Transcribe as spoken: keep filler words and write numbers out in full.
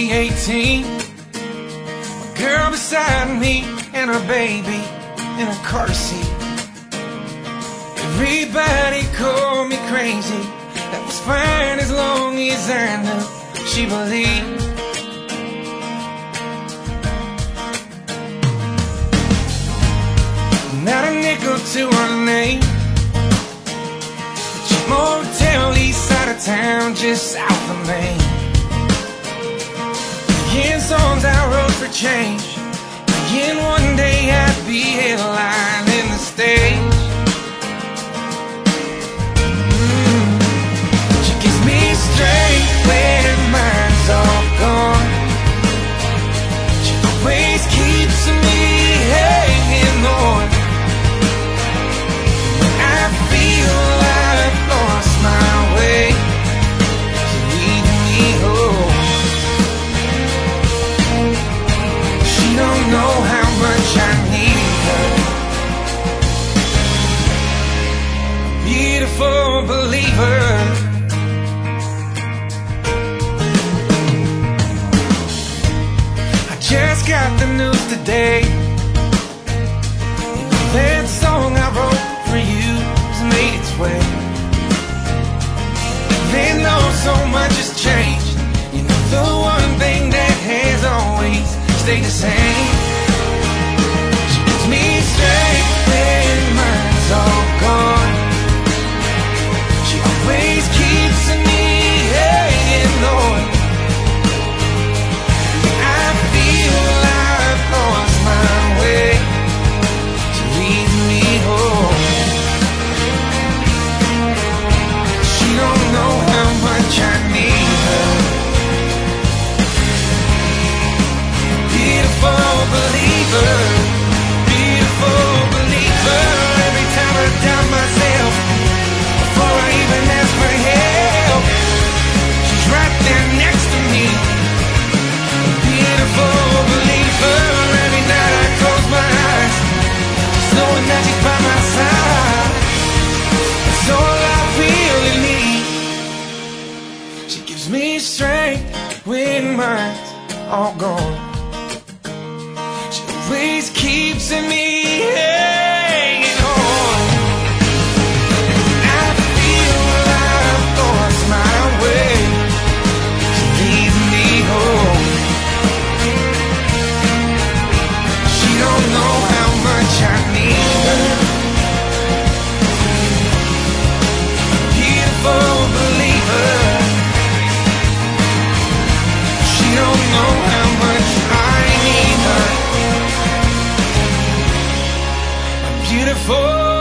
be eighteen. A girl beside me and her baby in a car seat. Everybody called me crazy. That was fine as long as I knew she believed. Not a nickel to her name. Cheap motel east side of town, just south of Maine. Playing songs I wrote for change. Playing one day I'd be headline in the stage. Mm. She gives me strength when mine's all gone. She always keeps me hanging on. Beautiful believer. I just got the news today. That song I wrote for you has made its way. Even though so much has changed, you know the one thing that has always stayed the same. She gives me strength when mine's all gone. Always keeps me hanging on. I feel I've lost my way. She leads me home. She don't know how much I need her. Beautiful believer. Beautiful believer. Every time I doubt myself, before I even ask for help, she's right there next to me. A beautiful believer. Every night I close my eyes, just knowing that she's by my side. That's all I really need. She gives me strength when mine's all gone. She always keeps me hanging on. Beautiful